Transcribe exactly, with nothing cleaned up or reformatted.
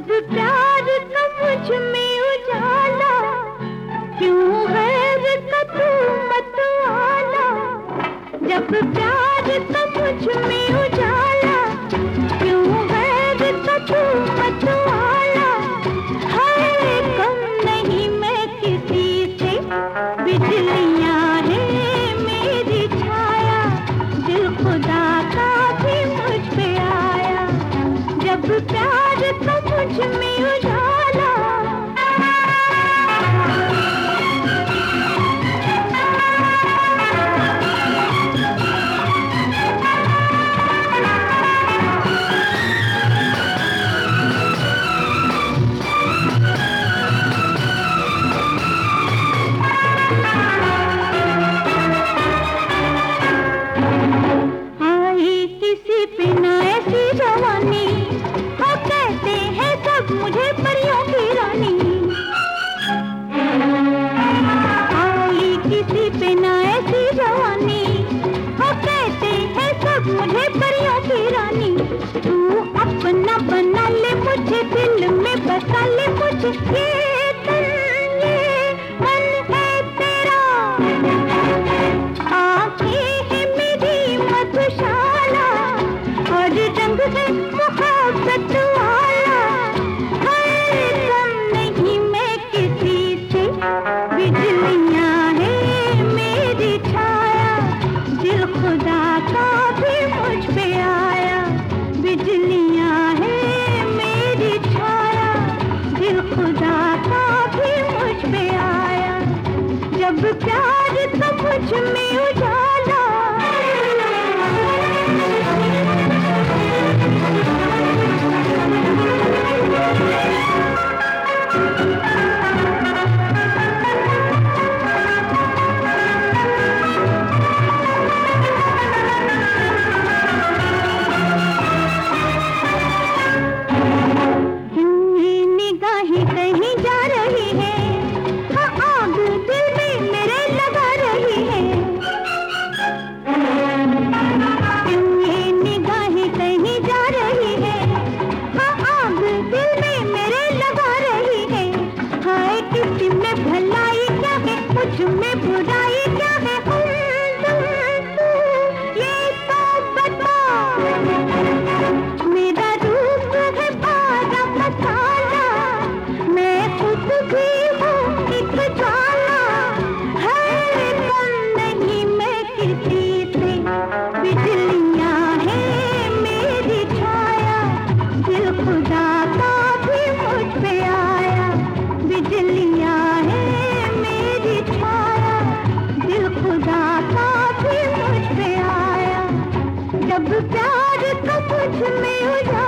जब प्यार का मुझ में उजाला, क्यों गैर का तू मतवाला। जब प्यार का मुझ में उजाला, क्यों गैर का तू मतवाला। है कम नहीं मैं किसी से, बिजलियां हैं मेरी छाया। दिल खुदा का भी मुझ पे आया, जब प्यार का मुझ में उजाला। आई किसी पे न ऐसी जवानी, हाँ कहते हैं सब मुझे परियों की रानी। आई किसी पे न ऐसी जवानी, हाँ कहते हैं सब मुझे परियों की रानी। तू अपना बना ले मुझे, दिल में बसा ले मुझे। ये तन ये मन है तेरा, आँखें हैं मेरी मधुशाला, और रंग है मोहब्बत वाला। है कम नहीं मैं किसी से, बिजलियां हैं मेरी छाया। दिल खुदा का भी मुझ पे आया, बिजलियां हैं मेरी छाया। दिल खुदा का भी मुझ पे आया, जब प्यार का मुझ में उजाला। निगाहें कहीं जा रही है, हाँ आग दिल में मेरे लगा रही है। ये निगाहें कहीं जा रही है, हाँ आग दिल में मेरे लगा रही है। हाय किसी में भलाई क्या है, मुझ में बुराई क्या है। ये तो बता, मेरा रूप है बारा मसाला, मैं खुद भी हूँ एक ज्वाला। है कम नहीं मैं किसी से, बिजलियां हैं मेरी छाया। दिल खुदा का भी मुझ पे आया, बिजलियां हैं मेरी छाया। दिल खुदा का भी मुझ पे आया, जब प्यार का मुझ में उजाला।